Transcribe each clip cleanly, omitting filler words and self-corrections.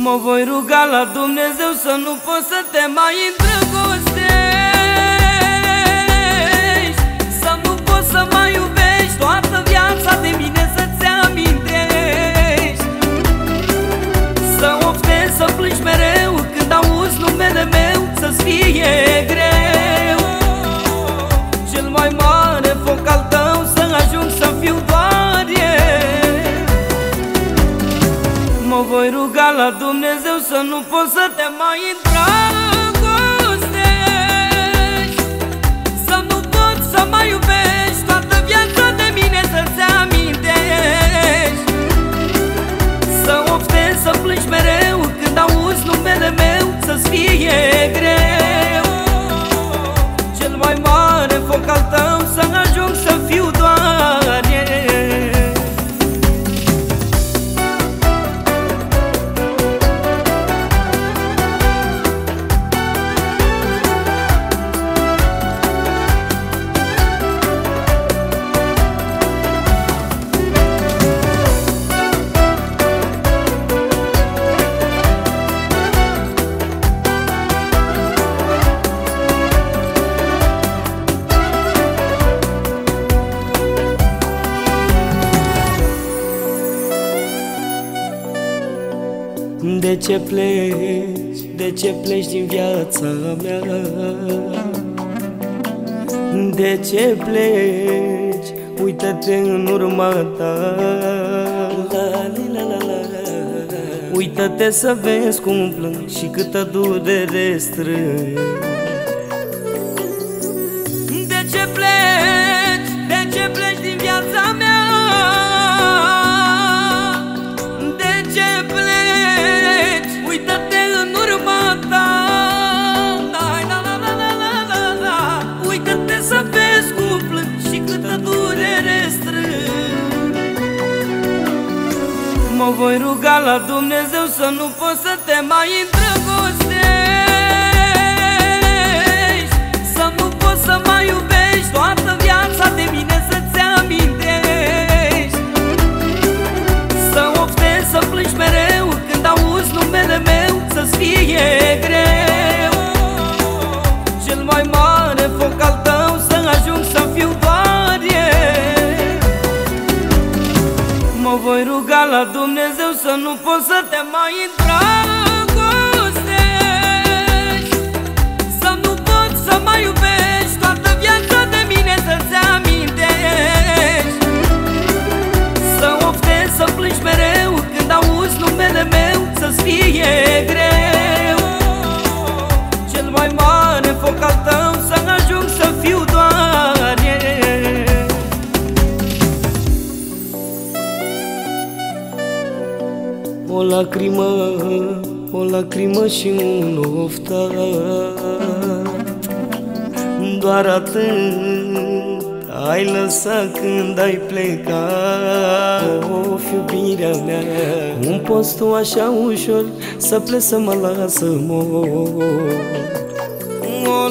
Mă voi ruga la Dumnezeu să nu pot să te mai îndrăgostești, să nu poți să mai iubești toată viața de mine, să-ți amintești, să oftezi, să plângi mereu când auzi numele meu, să-ți fie greu. Cel mai mare foc al tău să ajung să fiu doar eu. Mă voi ruga la Dumnezeu să nu pot să te mai îndrăgostești, să nu poți să mai iubești toată viața de mine, să-ți amintești, să oftezi, să plângi mereu când auzi numele meu, să-ți fie greu. Cel mai mare foc al tău să ajung să fiu doar eu. De ce pleci, de ce pleci din viața mea? De ce pleci, uită-te în urma ta. Uită-te să vezi cum plâng și câtă durere strâng. De ce pleci, de ce pleci din viața mea? Mă voi ruga la Dumnezeu să nu poți să te mai îndrăgostești, să nu poți să mai iubești toată viața de mine, să-ți amintești, să oftezi, să plângi mereu când auzi numele meu, să-ți fie greu. Cel mai mare foc al tău să ajung să fiu doar eu. Mă voi ruga la Dumnezeu să nu pot să te mai îndrăgostești, să nu poți să mai iubești toată viața de mine, să-ți amintești, să oftezi, să plângi mereu când auzi numele meu, să-ți fie greu. Cel mai mare foc al tău să ajung să fiu doar eu. O lacrimă și un oftat, doar atât ai lăsat când ai plecat. Of, iubirea mea, cum poți tu așa ușor să pleci să mă lasă mor? O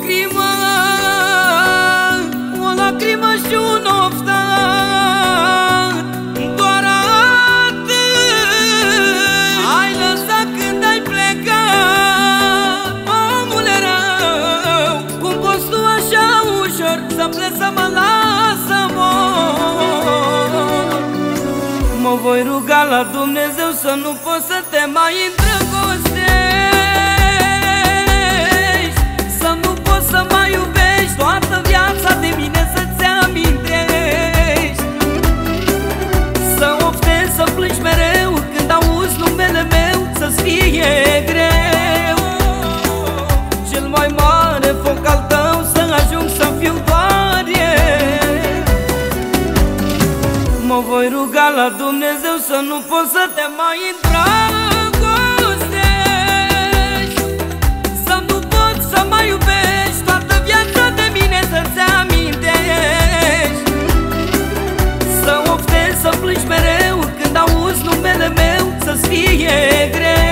lacrimă și un oftat, doar atât ai lăsat când ai plecat. Omule rău, cum poți tu așa ușor să pleci să mă lasă mor? Mă voi ruga la Dumnezeu să nu poți să te mai îndrăgostești, să nu poți să mai iubești toată viața de mine, să-ți amintești, să oftezi, să plângi mereu când auzi numele meu, să-ți fie greu. Cel mai mare foc al tău să ajung să fiu doar eu. Mă voi ruga la Dumnezeu să nu pot să te mai îndrăgostești, să nu poți să mai iubești toată viața de mine, să-ți amintești, să oftezi, să plângi mereu când auzi numele meu, să-ți fie greu.